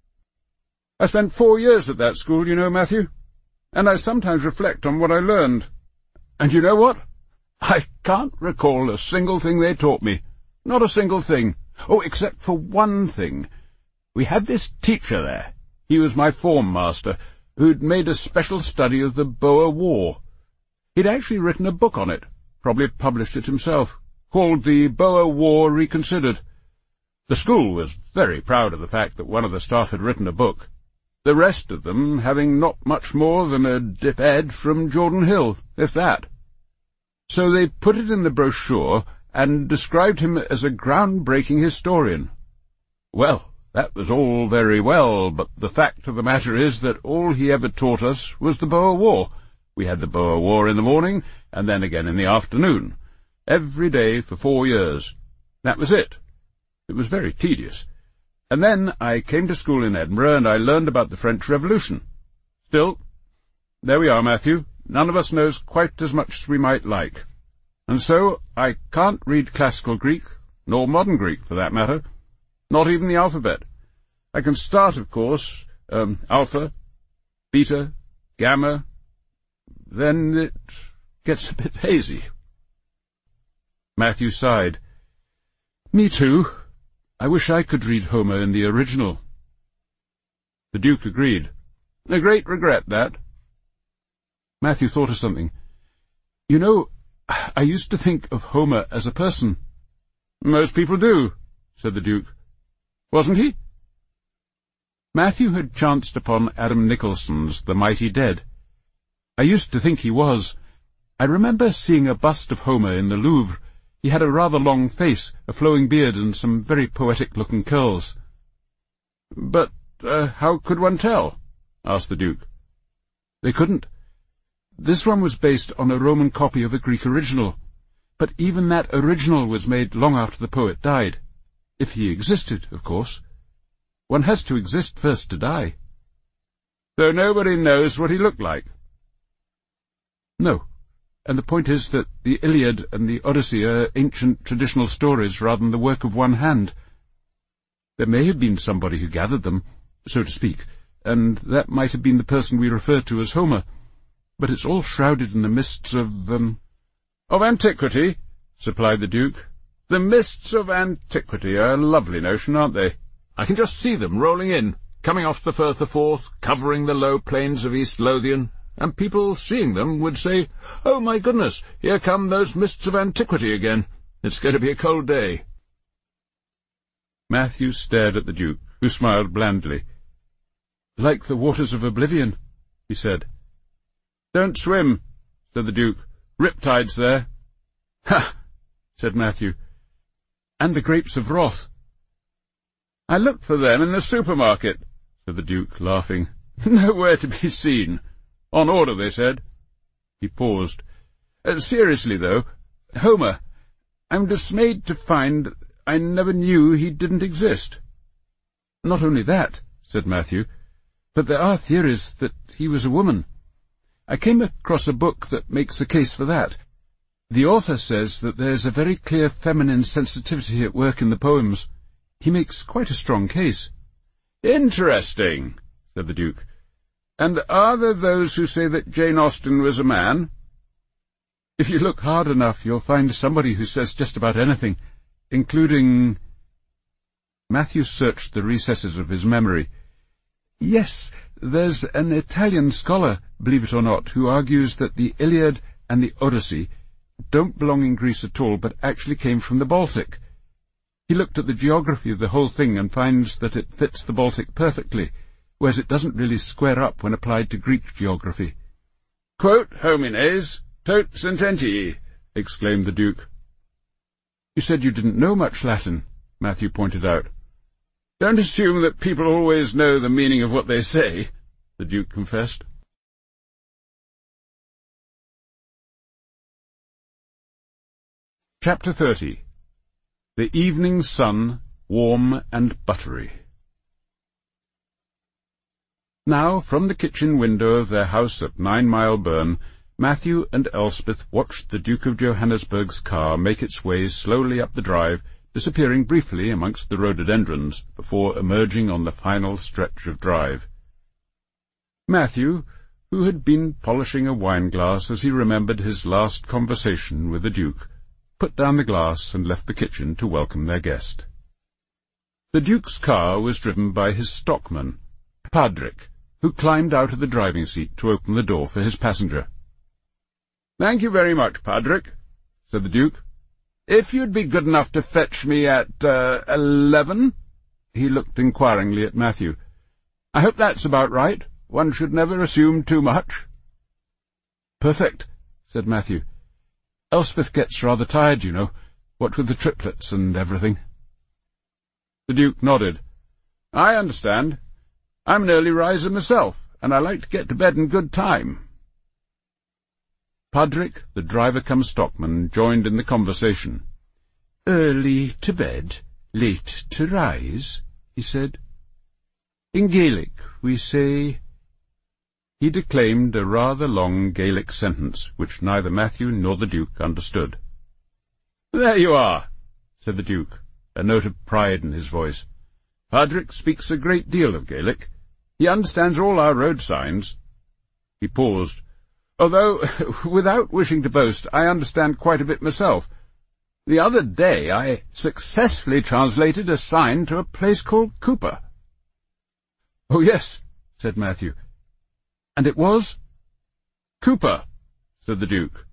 I spent 4 years at that school, you know, Matthew, and I sometimes reflect on what I learned. And you know what? I can't recall a single thing they taught me. Not a single thing. Oh, except for one thing. We had this teacher there. He was my form master, who'd made a special study of the Boer War. He'd actually written a book on it, probably published it himself, called The Boer War Reconsidered. The school was very proud of the fact that one of the staff had written a book, the rest of them having not much more than a dip-ed from Jordan Hill, if that. So they put it in the brochure and described him as a groundbreaking historian. Well, that was all very well, but the fact of the matter is that all he ever taught us was the Boer War. We had the Boer War in the morning, and then again in the afternoon, every day for 4 years. That was it. It was very tedious. And then I came to school in Edinburgh, and I learned about the French Revolution. Still, there we are, Matthew. None of us knows quite as much as we might like. And so I can't read classical Greek, nor modern Greek, for that matter. Not even the alphabet. I can start, of course, alpha, beta, gamma. Then it gets a bit hazy. Matthew sighed. Me too. I wish I could read Homer in the original. The Duke agreed. A great regret, that. Matthew thought of something. You know, I used to think of Homer as a person. Most people do, said the Duke. Wasn't he? Matthew had chanced upon Adam Nicholson's The Mighty Dead. I used to think he was. I remember seeing a bust of Homer in the Louvre. He had a rather long face, a flowing beard, and some very poetic-looking curls. But how could one tell? Asked the Duke. They couldn't. This one was based on a Roman copy of a Greek original, but even that original was made long after the poet died. If he existed, of course. One has to exist first to die. So nobody knows what he looked like? No. And the point is that the Iliad and the Odyssey are ancient traditional stories rather than the work of one hand. There may have been somebody who gathered them, so to speak, and that might have been the person we refer to as Homer. But it's all shrouded in the mists of antiquity, supplied the Duke. The mists of antiquity are a lovely notion, aren't they? I can just see them rolling in, coming off the Firth of Forth, covering the low plains of East Lothian, and people seeing them would say, "Oh, my goodness, here come those mists of antiquity again. It's going to be a cold day." Matthew stared at the Duke, who smiled blandly. Like the waters of oblivion, he said. "Don't swim," said the Duke. "Riptide's there." "Ha!" said Matthew. "And the grapes of wrath." "I looked for them in the supermarket," said the Duke, laughing. "Nowhere to be seen. On order, they said." He paused. "Seriously, though, Homer, I'm dismayed to find I never knew he didn't exist." "Not only that," said Matthew, "but there are theories that he was a woman. I came across a book that makes a case for that. The author says that there's a very clear feminine sensitivity at work in the poems. He makes quite a strong case." "Interesting," said the Duke. "And are there those who say that Jane Austen was a man?" "If you look hard enough, you'll find somebody who says just about anything, including—" Matthew searched the recesses of his memory. "Yes, there's an Italian scholar, believe it or not, who argues that the Iliad and the Odyssey don't belong in Greece at all, but actually came from the Baltic. He looked at the geography of the whole thing and finds that it fits the Baltic perfectly, whereas it doesn't really square up when applied to Greek geography." "Quote homines, tot sententii," exclaimed the Duke. "You said you didn't know much Latin," Matthew pointed out. "Don't assume that people always know the meaning of what they say," the Duke confessed. Chapter 30. The Evening Sun, Warm and Buttery. Now, from the kitchen window of their house at 9 Mile Burn, Matthew and Elspeth watched the Duke of Johannesburg's car make its way slowly up the drive, disappearing briefly amongst the rhododendrons before emerging on the final stretch of drive. Matthew, who had been polishing a wine-glass as he remembered his last conversation with the Duke, put down the glass and left the kitchen to welcome their guest. The Duke's car was driven by his stockman, Padrick, who climbed out of the driving seat to open the door for his passenger. "Thank you very much, Padrick," said the Duke. "If you'd be good enough to fetch me at 11? He looked inquiringly at Matthew. "I hope that's about right. One should never assume too much." "Perfect," said Matthew. "Elspeth gets rather tired, you know, what with the triplets and everything." The Duke nodded. "I understand. I'm an early riser myself, and I like to get to bed in good time." Padrick, the driver-cum-stockman, joined in the conversation. "Early to bed, late to rise," he said. "In Gaelic we say—" He declaimed a rather long Gaelic sentence, which neither Matthew nor the Duke understood. "There you are," said the Duke, a note of pride in his voice. "Padrick speaks a great deal of Gaelic. He understands all our road signs." He paused. "Although, without wishing to boast, I understand quite a bit myself. The other day I successfully translated a sign to a place called Cooper." "Oh, yes," said Matthew. "And it was?" "Cooper," said the Duke.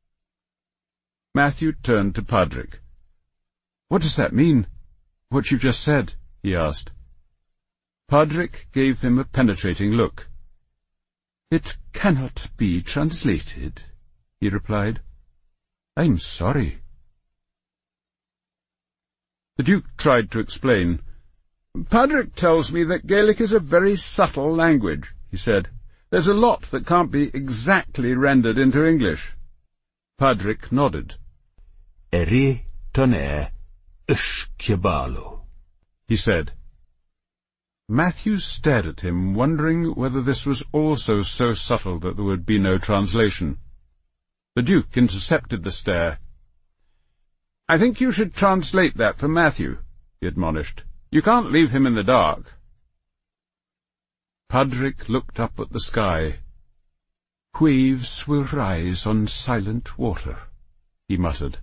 Matthew turned to Padrick. "What does that mean, what you've just said?" he asked. Padrick gave him a penetrating look. "It cannot be translated," he replied. "I'm sorry." The Duke tried to explain. "Padrick tells me that Gaelic is a very subtle language," he said. "There's a lot that can't be exactly rendered into English." Padrick nodded. "Eri toner ushkebalo," he said. Matthew stared at him, wondering whether this was also so subtle that there would be no translation. The Duke intercepted the stare. "I think you should translate that for Matthew," he admonished. "You can't leave him in the dark." Padrick looked up at the sky. "Waves will rise on silent water," he muttered.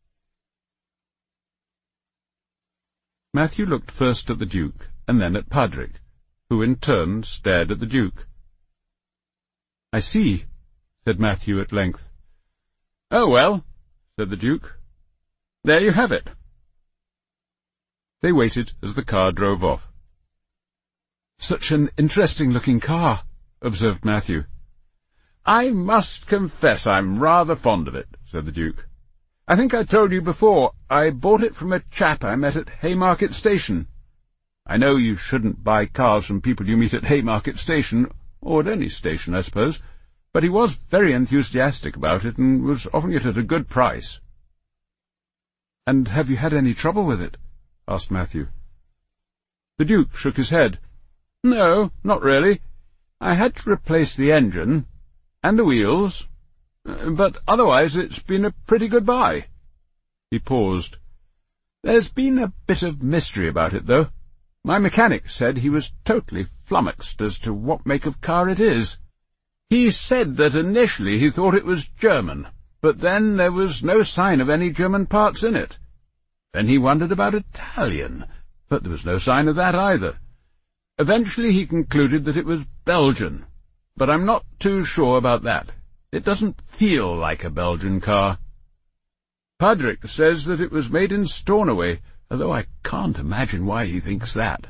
Matthew looked first at the Duke and then at Padrick, who in turn stared at the Duke. "I see," said Matthew at length. "Oh, well," said the Duke. "There you have it." They waited as the car drove off. "Such an interesting-looking car," observed Matthew. "I must confess I'm rather fond of it," said the Duke. "I think I told you before, I bought it from a chap I met at Haymarket Station. I know you shouldn't buy cars from people you meet at Haymarket Station, or at any station, I suppose, but he was very enthusiastic about it and was offering it at a good price." "And have you had any trouble with it?" asked Matthew. The Duke shook his head. "No, not really. I had to replace the engine and the wheels, but otherwise it's been a pretty good buy." He paused. "There's been a bit of mystery about it, though. My mechanic said he was totally flummoxed as to what make of car it is. He said that initially he thought it was German, but then there was no sign of any German parts in it. Then he wondered about Italian, but there was no sign of that either. Eventually he concluded that it was Belgian, but I'm not too sure about that. It doesn't feel like a Belgian car. Padrick says that it was made in Stornoway, although I can't imagine why he thinks that."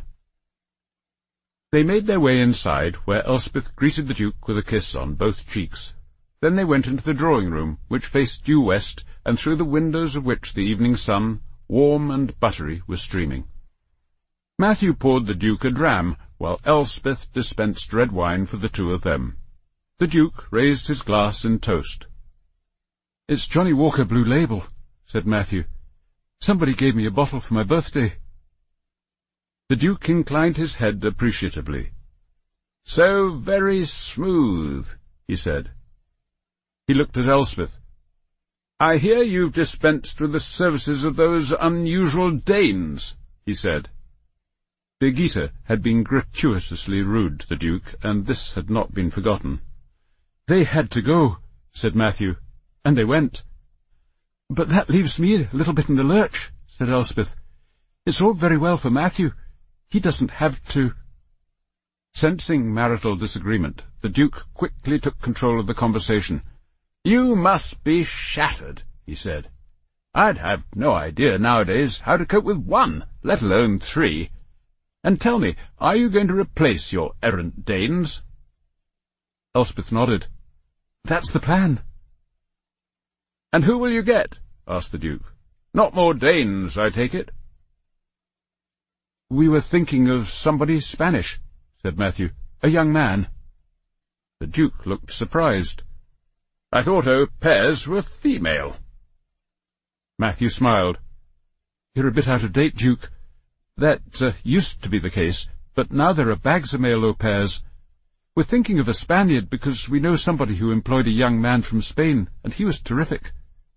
They made their way inside, where Elspeth greeted the Duke with a kiss on both cheeks. Then they went into the drawing-room, which faced due west, and through the windows of which the evening sun, warm and buttery, was streaming. Matthew poured the Duke a dram, while Elspeth dispensed red wine for the two of them. The Duke raised his glass in toast. "It's Johnny Walker Blue Label," said Matthew. "Somebody gave me a bottle for my birthday." The Duke inclined his head appreciatively. "So very smooth," he said. He looked at Elspeth. "I hear you've dispensed with the services of those unusual Danes," he said. Birgitta had been gratuitously rude to the Duke, and this had not been forgotten. "They had to go," said Matthew, "and they went." "But that leaves me a little bit in the lurch," said Elspeth. "It's all very well for Matthew. He doesn't have to—" Sensing marital disagreement, the Duke quickly took control of the conversation. "You must be shattered," he said. "I'd have no idea nowadays how to cope with one, let alone three. And tell me, are you going to replace your errant Danes?" Elspeth nodded. "That's the plan." "And who will you get?" asked the Duke. "Not more Danes, I take it?" "We were thinking of somebody Spanish," said Matthew. "A young man." The Duke looked surprised. "I thought au pairs were female." Matthew smiled. "You're a bit out of date, Duke. That used to be the case, but now there are bags of male au pairs. We're thinking of a Spaniard because we know somebody who employed a young man from Spain, and he was terrific."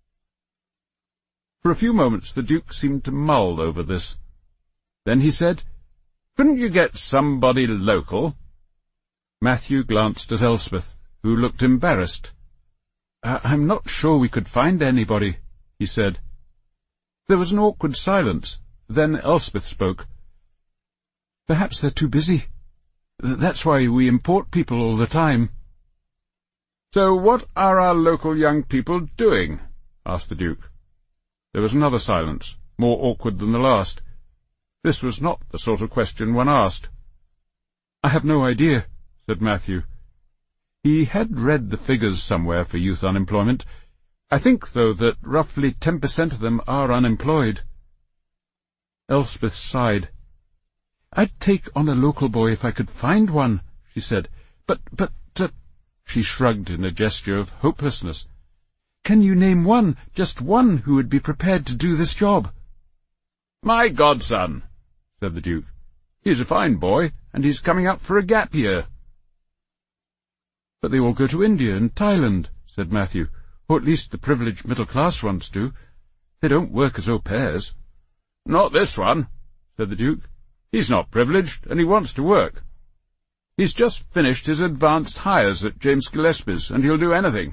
For a few moments the Duke seemed to mull over this. Then he said, "Couldn't you get somebody local?" Matthew glanced at Elspeth, who looked embarrassed. "I'm not sure we could find anybody," he said. There was an awkward silence. Then Elspeth spoke. "Perhaps they're too busy. That's why we import people all the time." "So what are our local young people doing?" asked the Duke. There was another silence, more awkward than the last. This was not the sort of question one asked. "I have no idea," said Matthew. He had read the figures somewhere for youth unemployment. "I think, though, that roughly 10% of them are unemployed." Elspeth sighed. "I'd take on a local boy if I could find one," she said. But, she shrugged in a gesture of hopelessness. "Can you name one, just one, who would be prepared to do this job?" "My godson," said the Duke. "He's a fine boy, and he's coming up for a gap year." "But they all go to India and Thailand," said Matthew, "or at least the privileged middle-class ones do. They don't work as au pairs." "Not this one," said the Duke. "He's not privileged, and he wants to work. He's just finished his advanced hires at James Gillespie's, and he'll do anything."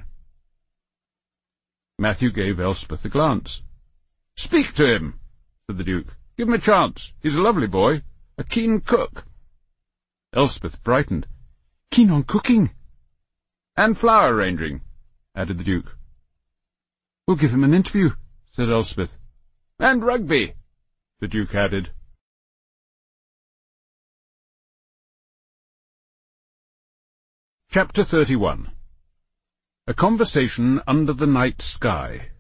Matthew gave Elspeth a glance. "Speak to him," said the Duke. "Give him a chance. He's a lovely boy, a keen cook." Elspeth brightened. "Keen on cooking?" "And flower arranging," added the Duke. "We'll give him an interview," said Elspeth. "And rugby," the Duke added. Chapter 31. A Conversation Under the Night Sky.